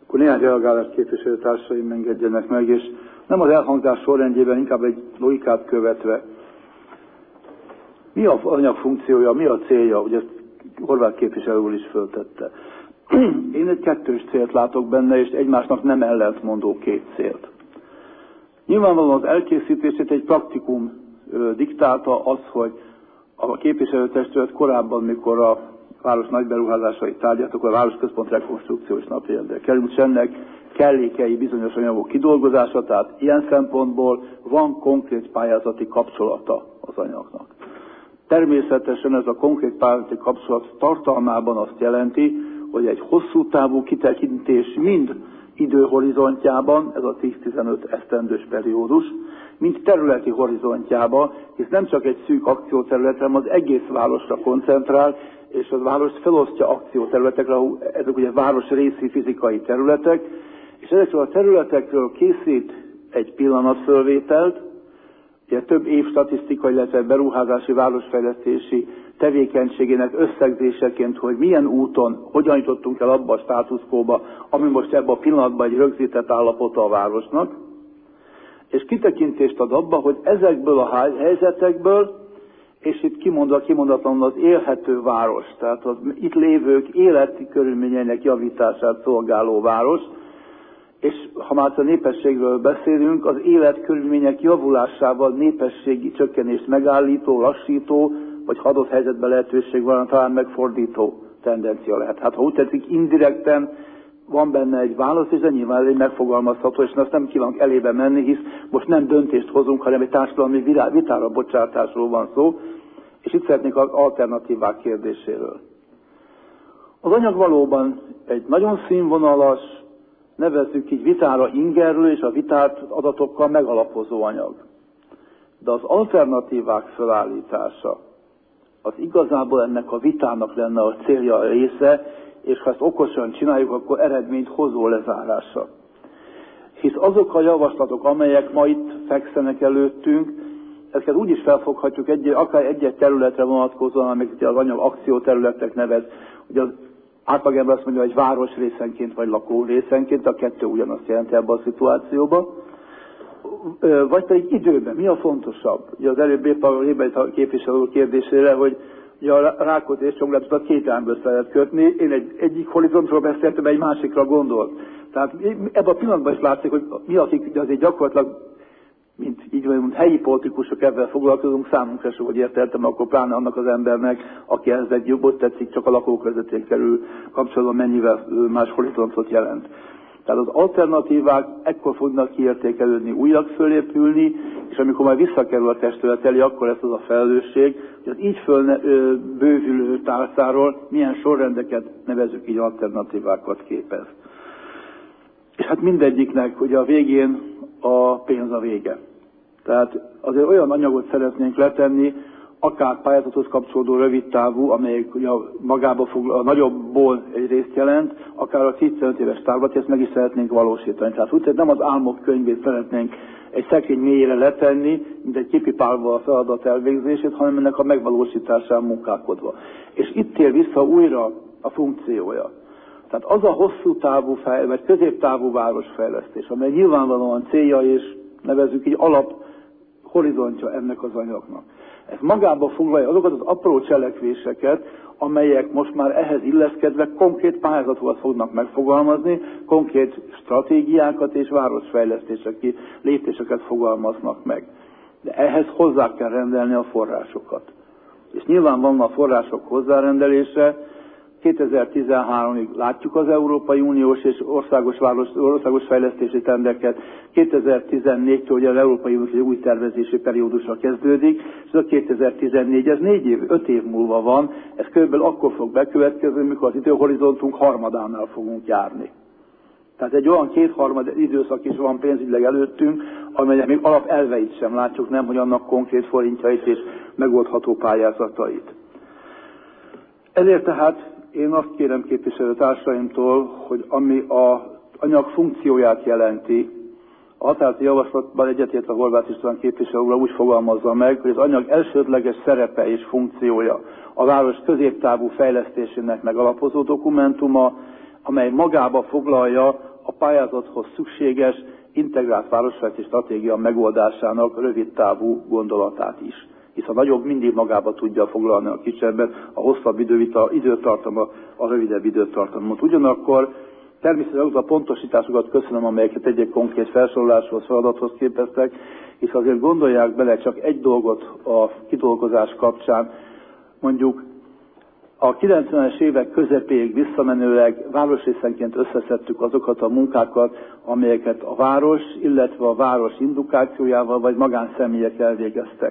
Akkor néhány reagálást képviselőtársaim engedjenek meg, és nem az elhangzás sorrendjében, inkább egy logikát követve. Mi az anyag funkciója, mi a célja, ugye ezt Horváth képviselő úr is föltette. Én egy kettős célt látok benne, és egymásnak nem ellentmondó két célt. Nyilvánvalóan az elkészítését egy praktikum diktálta az, hogy a képviselőtestület korábban, mikor a város nagy beruházásait tárgyalt, akkor a városközpont rekonstrukciós napirendre került, és ennek kellékei bizonyos anyagok kidolgozása, tehát ilyen szempontból van konkrét pályázati kapcsolata az anyagnak. Természetesen ez a konkrét pályázati kapcsolat tartalmában azt jelenti, hogy egy hosszú távú kitekintés mind időhorizontjában, ez a 10-15 esztendős periódus, mint területi horizontjában, hisz nem csak egy szűk akcióterületre, hanem az egész városra koncentrál, és az várost felosztja akcióterületekre, ezek ugye városrészi fizikai területek, és ezekről a területekről készít egy pillanatfölvételt, ugye több év statisztikai, illetve beruházási, városfejlesztési tevékenységének összegzéseként, hogy milyen úton, hogyan jutottunk el abba a státuszkóba, ami most ebben a pillanatban egy rögzített állapota a városnak, és kitekintést ad abba, hogy ezekből a helyzetekből, és itt kimondatlanul az élhető város, tehát az itt lévők életi körülményeinek javítását szolgáló város, és ha már a népességről beszélünk, az életkörülmények javulásával népességi csökkenést megállító, lassító, vagy ha adott helyzetben lehetőség van, talán megfordító tendencia lehet. Hát ha úgy tetszik, indirekten van benne egy válasz, és nyilván egy megfogalmazható, és azt nem kívánok elébe menni, hisz most nem döntést hozunk, hanem egy társadalmi vitára bocsátásról van szó, és itt szeretnék az alternatívák kérdéséről. Az anyag valóban egy nagyon színvonalas, nevezzük így vitára ingerlő, és a vitát adatokkal megalapozó anyag. De az alternatívák felállítása, az igazából ennek a vitának lenne a célja, a része, és ha ezt okosan csináljuk, akkor eredményt hozó lezárása. Hisz azok a javaslatok, amelyek ma itt fekszenek előttünk, ezeket úgy is felfoghatjuk, akár egy-egy területre vonatkozóan, amiket az anyag akcióterületek nevez, ugye az átlagember azt mondja, hogy városrészenként vagy lakórészenként, a kettő ugyanazt jelenti ebben a szituációban. Vagy pedig időben, mi a fontosabb? Ugye az előbb éppen a képviselő kérdésére, hogy ugye a Rákóczi és Csongrácsot két elemből össze lehet kötni, én egyik horizontról beszéltem, egy másikra gondolt. Tehát ebben a pillanatban is látszik, hogy mi akik azért gyakorlatilag, mint így mondjuk helyi politikusok ebben foglalkozunk, számunkra sem, hogy értettem, akkor pláne annak az embernek, aki ehhez egy jobbot tetszik, csak a lakóközvetén kerül kapcsolatban mennyivel más horizontot jelent. Tehát az alternatívák ekkor fognak kiértékelődni, újak fölépülni, és amikor majd visszakerül a testület elé, akkor lesz az a felelősség, hogy az így bővülő tárcáról milyen sorrendeket, nevezzük így, alternatívákat képez. És hát mindegyiknek ugye a végén a pénz a vége. Tehát azért olyan anyagot szeretnénk letenni, akár pályázathoz kapcsolódó rövidtávú, amelyik ugye magába foglal, a nagyobbból egy részt jelent, akár a 15 éves távlat, ezt meg is szeretnénk valósítani. Tehát úgy, nem az álmok könyvét szeretnénk egy szekrény mélyére letenni, mint egy kipipálva a feladat elvégzését, hanem ennek a megvalósításán munkálkodva. És itt tér vissza újra a funkciója. Tehát az a hosszú távú vagy középtávú városfejlesztés, amely nyilvánvalóan célja és nevezzük így alap horizontja ennek az anyagnak. Ez magába foglalja azokat az apró cselekvéseket, amelyek most már ehhez illeszkedve konkrét pályázatokat fognak megfogalmazni, konkrét stratégiákat és városfejlesztési lépéseket fogalmaznak meg. De ehhez hozzá kell rendelni a forrásokat. És nyilván van a források hozzárendelése. 2013-ig látjuk az Európai Uniós és országos fejlesztési tendeket, 2014-től ugye az Európai Uniós új tervezési periódusra kezdődik, és ez a 2014, ez 5 év múlva van, ez körülbelül akkor fog bekövetkezni, mikor az időhorizontunk harmadánál fogunk járni. Tehát egy olyan kétharmad időszak is van pénzügyileg előttünk, amelyek még alapelveit sem látjuk, nem hogy annak konkrét forintjait és megoldható pályázatait. Ezért tehát én azt kérem képviselőtársaimtól, hogy ami az anyag funkcióját jelenti, a határozati javaslatban egyetértve Horváth István képviselő úr úgy fogalmazza meg, hogy az anyag elsődleges szerepe és funkciója a város középtávú fejlesztésének megalapozó dokumentuma, amely magába foglalja pályázathoz szükséges integrált városfejlesztési stratégia megoldásának rövidtávú gondolatát is. Hisz a nagyobb mindig magába tudja foglalni a kisebbet, a hosszabb időtartama a rövidebb időtartamot. Ugyanakkor természetesen azok a pontosításokat köszönöm, amelyeket egy konkrét felsoroláshoz, feladathoz képeztek, hisz azért gondolják bele csak egy dolgot a kidolgozás kapcsán, mondjuk a 90-es évek közepéig visszamenőleg városrészenként összeszedtük azokat a munkákat, amelyeket a város, illetve a város indukációjával vagy magánszemélyek elvégeztek.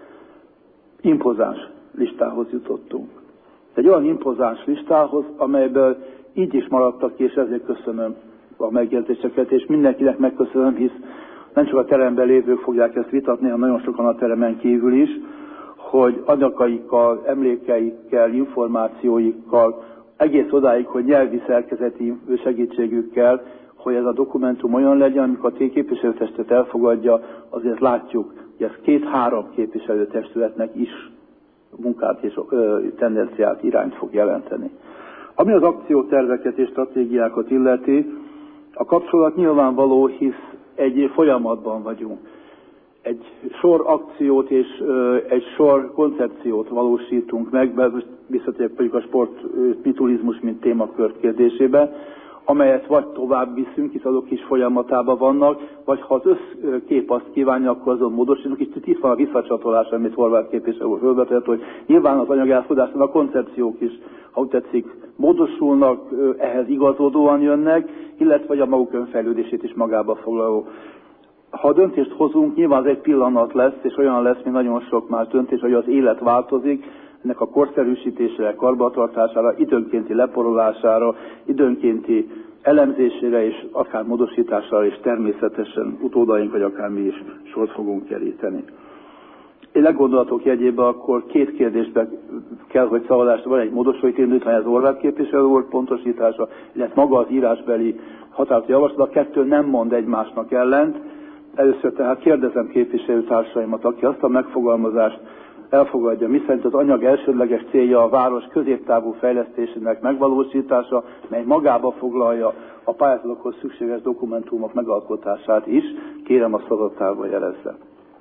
Impozáns listához jutottunk. Egy olyan impozáns listához, amelyből így is maradtak ki, és ezért köszönöm a megjegyzéseket, és mindenkinek megköszönöm, hisz nem csak a teremben lévők fogják ezt vitatni, hanem nagyon sokan a teremen kívül is, hogy anyagaikkal, emlékeikkel, információikkal, egész odáig, hogy nyelvi szerkezeti segítségükkel, hogy ez a dokumentum olyan legyen, amikor a képviselőtestet elfogadja, azért látjuk, hogy ez 2-3 képviselőtestületnek is munkát és tendenciát, irányt fog jelenteni. Ami az akcióterveket és stratégiákat illeti, a kapcsolat nyilvánvaló, hisz egy folyamatban vagyunk. Egy sor akciót és egy sor koncepciót valósítunk meg, mert visszatérjük mondjuk a sportturizmus, mint témakör kérdésébe, amelyet vagy tovább viszünk, hisz azok is folyamatában vannak, vagy ha az összkép azt kívánja, akkor azon módosítunk, és itt van a visszacsatolás, amit Horváth képviselő úr fölvetett, hogy nyilván az anyagálfodáson a koncepciók is, ha úgy tetszik, módosulnak, ehhez igazodóan jönnek, illetve a maguk önfejlődését is magába foglaló. Ha döntést hozunk, nyilván az egy pillanat lesz, és olyan lesz, mint nagyon sok más döntés, hogy az élet változik, ennek a korszerűsítésére, karbantartására, időnkénti leporolására, időnkénti elemzésére és akár módosítására, és természetesen utódaink, vagy akár mi is sort fogunk keríteni. Én leggondolatok jegyében akkor 2 kérdésben kell, hogy szavazásra van egy módosító indítvány, az Horváth képviselő úr pontosítása, illetve maga az írásbeli határozati javaslat, a 2 nem mond egymásnak ellent. Először tehát kérdezem képviselőtársaimat, aki azt a megfogalmazást elfogadja, miszerint az anyag elsődleges célja a város középtávú fejlesztésének megvalósítása, mely magába foglalja a pályázatokhoz szükséges dokumentumok megalkotását is, kérem a szavazatába jelezze.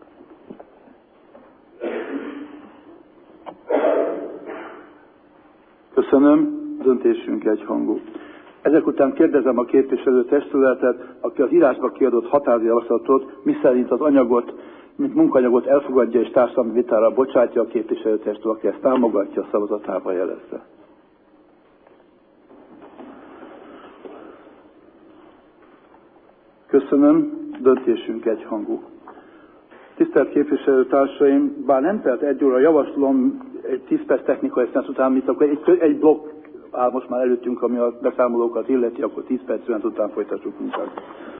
Köszönöm, döntésünk egyhangú. Ezek után kérdezem a képviselő testületet, aki az írásba kiadott határozati javaslatot, miszerint az anyagot, mint munkanyagot elfogadja és társadalmi vitára bocsátja a képviselőtestület, aki ezt támogatja, a szavazatába jelezze. Köszönöm, döntésünk egyhangú. Tisztelt képviselőtársaim, bár nem telt 1 óra, javaslom egy 10 perc technikai szünet után, mint akkor egy blokk áll most már előttünk, ami a beszámolókat illeti, akkor 10 perc után folytassuk munkát.